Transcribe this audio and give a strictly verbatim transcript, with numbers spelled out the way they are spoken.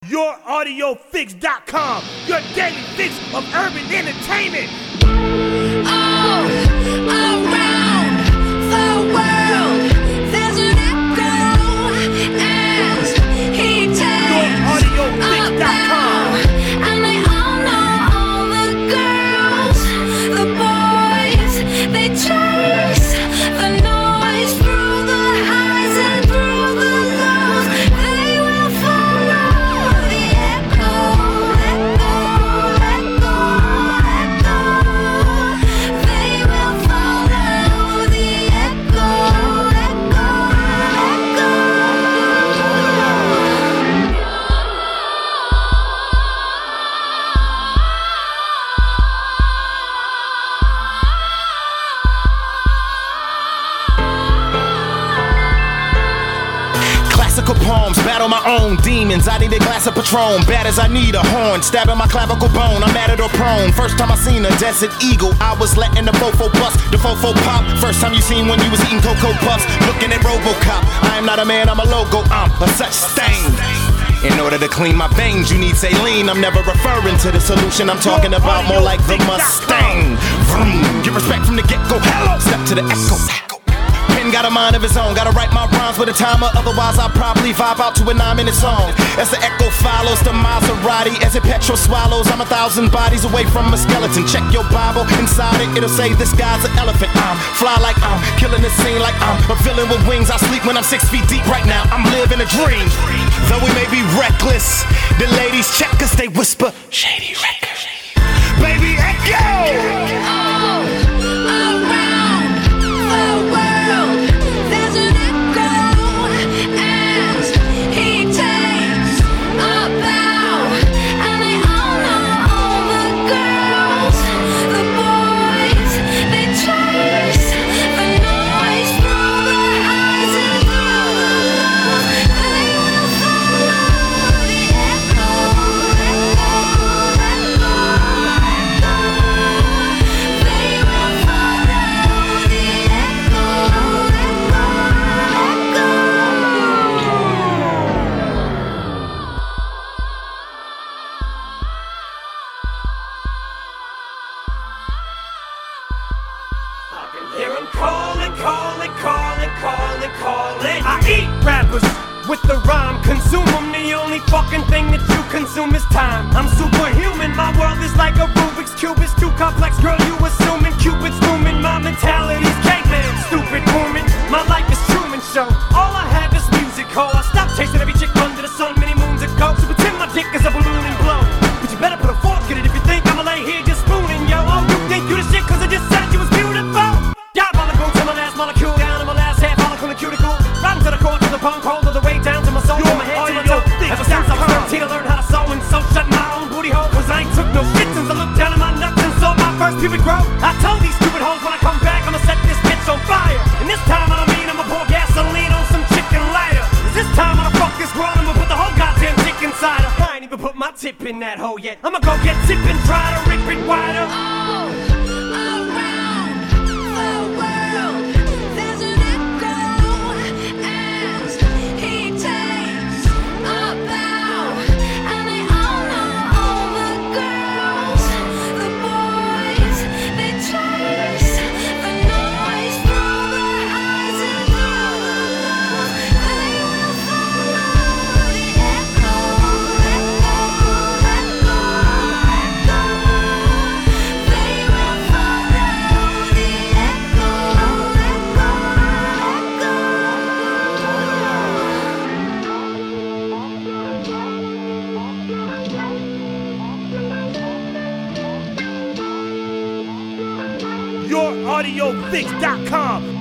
your audio fix dot com, your daily fix of urban entertainment. All around the world, there's an echo as he takes your audio fix dot com. And they all know all the girls, the boys, they chase the noise through the highs and through the lows. They will follow the echo, echo, echo, echo. They will follow the echo, echo, echo. Classical poems, battle my own demons. I need a glass of Patron, bad as I need a horn. Stabbing my clavicle bone, I'm at it or prone. First time I seen a desert eagle, I was letting the fofo bust, the fofo pop. First time you seen when you was eating Cocoa Puffs, looking at Robocop. I am not a man, I'm a logo, I'm a such stain. In order to clean my veins, you need saline. I'm never referring to the solution, I'm talking about more like the Mustang. Vroom, get respect from the get-go, hello, step to the echo. Pen got a mind of his own, gotta write my rhymes with a timer, otherwise I'll probably vibe out to a nine-minute song. As the echo follows the Maserati, as it petrol swallows, I'm a thousand bodies away from a skeleton. Check your Bible, inside it, it'll say this guy's an elephant. I'm fly like I'm killing the scene like I'm a villain with wings. I sleep when I'm six feet deep right now, I'm living a dream. Though we may be reckless, the ladies check us, they whisper, Shady Records. Baby Echo! All around the world, there's an echo as he takes a bow. And they all know all the girls, the boys, they chase the noise through the highs and through the lows. They will follow the echo, echo, echo, echo. They will follow the echo, echo, I can hear 'em calling, calling, calling, calling, calling. I eat rappers with the rhyme, consume 'em. The only fucking thing that you consume is time. I'm superhuman, my world is like a Rubik's Cube. It's too complex, girl, you assuming Cupid's booming. My mentality's caveman, stupid woman. My life is Truman Show. All I have is music, ho. I stopped chasing every chick under the sun many moons ago. So pretend my dick is a balloon and blow. But you better put a fork in it if you think I'ma lay here just spooning, yo. Oh, you think you the shit cause I just said you was beautiful? Diabolical to my last molecule, down to my last half follicle and cuticle. Rotten to the core, to the bone, cold all the way down to my soul, from my head to my toe. Ever since I was thirteen, I learned how to sew and sew shut my own booty hole. Cause I ain't took no shit since I looked down at my nuts and saw my first pubic grow. I told these stupid hoes when I come back, I'ma set this bitch on fire. And this time I don't mean I'ma pour gasoline on some chicken lighter. Cause this time I'ma fuck this girl, I'ma put the whole goddamn dick inside her. I ain't even put my tip in that hole yet. I'ma go get tip and try to rip it wider. all around the world, there's an echo as he takes a bow. And they all know all the girls, the boys, they chase the noise through the highs and through the lows. They will follow the echo, echo, echo, echo. They will follow the echo, echo, echo. your audio fix dot com.